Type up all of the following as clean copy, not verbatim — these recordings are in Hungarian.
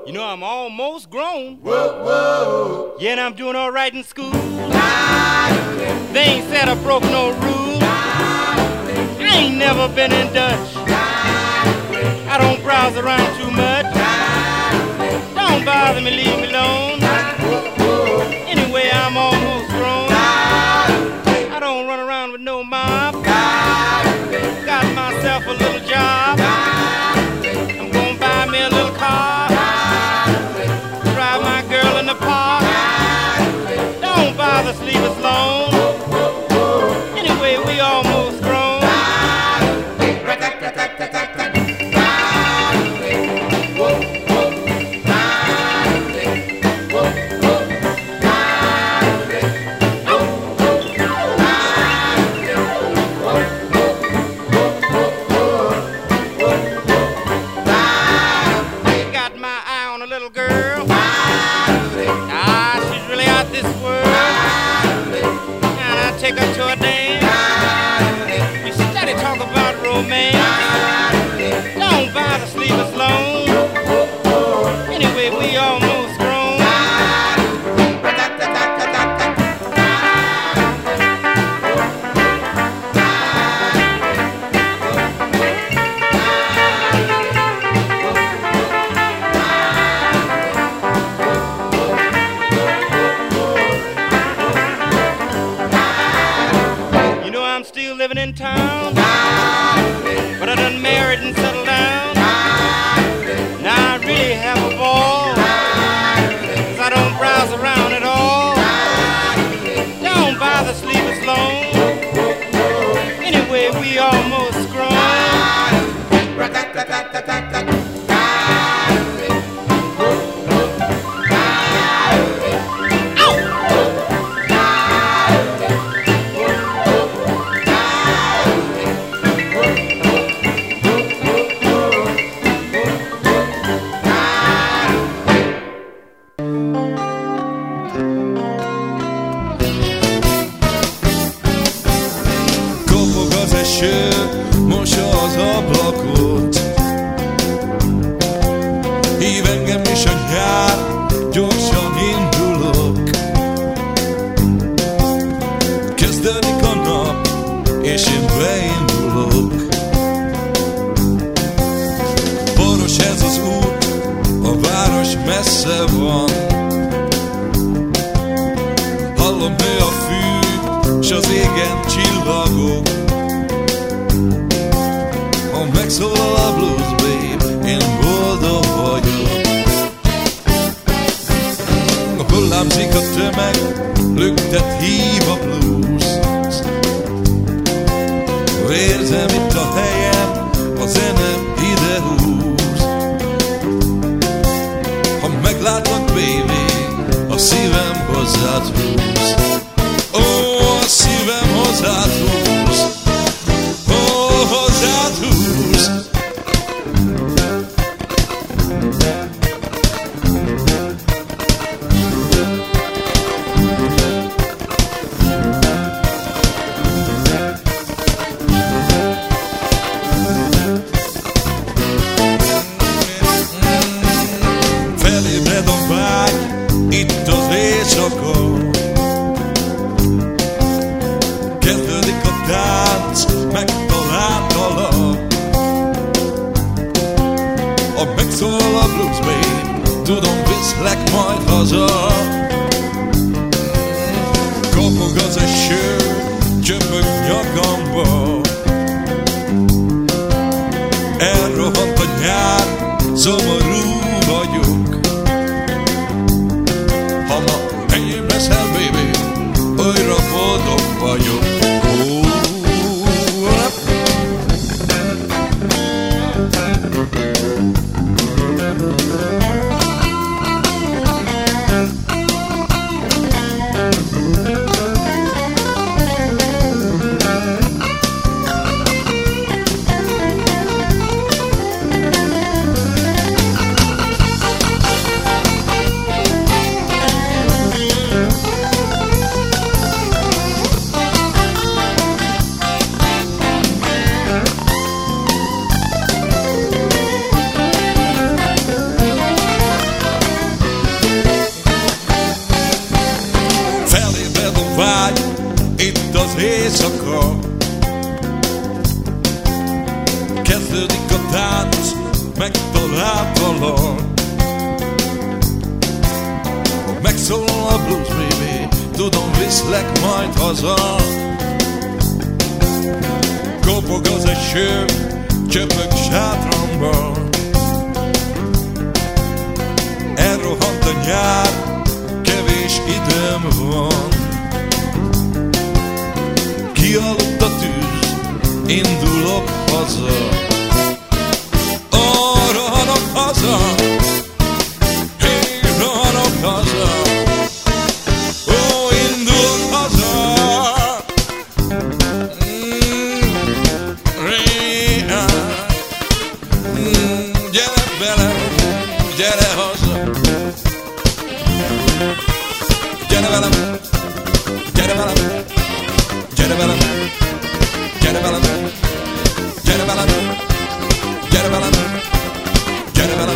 You know I'm almost grown. Whoa, whoa. Yeah, and I'm doing all right in school. They ain't said I broke no rules. I ain't never been in Dutch. I don't browse around too much. Don't bother me, leave me alone. Anyway, I'm almost grown. I don't run around with no mob. Got myself a little job. I'm gonna buy me a little car. Drive my girl in the park. Don't bother, sleep us long. Anyway, we almost grown. Take her to a dance. We steady talk about romance. Don't bother, sleep us long. Anyway, we almost grown. I'm still living in town, but I done married and settled down. Now I really have a ball, 'cause I don't browse around at all. Don't bother, sleep us long. Anyway, we almost grown. Mossa az ablakot, hív engem is a nyár, gyorsan indulok. Kezdődik a nap, és én beindulok. Boros ez az út, a város messze van. Hallom, nő a fű, s az égen csillagok. Ha megszólal a blues, babe, én boldog vagyok. Hullámzik a tömeg, lüktet, hív a blues. Érzem itt a helyem, a zene ide húz. Ha meglátlak, baby, a szívem hozzád húz. Ó, a szívem hozzád húz. Hozzád húz. Felébred a vágy, itt az éjszaka. Kezdődik a tánc, megtaláltalak. Ha megszólal a blues, babe, tudom, viszlek majd haza. Kapog az eső, csöpög nyakamba. Elrohant a nyár, szomorú vagyok. Ha ma enyém leszel, baby, újra boldog vagyok. éjszaka. Kezdődik a tánc, megtaláltalak. Megszólal a blues, baby, tudom, viszlek majd haza. Kopog az eső, csöpög sátramba. Elrohant a nyár, kevés időm van. Kialudt a tűz, indulok haza. Rohanok haza, én rohanok haza. Indulok haza. Gyere velem, gyere haza. Gyere velem, gyere velem, gyere velem, gyere velem, gyere velem, gyere velem, gyere velem.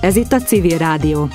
Ez itt a Civil Rádió.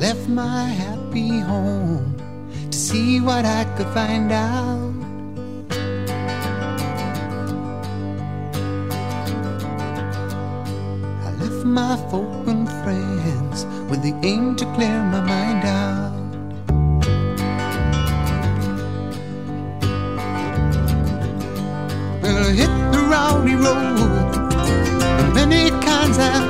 left my happy home to see what I could find out. I left my folk and friends with the aim to clear my mind out. Well, I hit the rowdy road, many kinds I've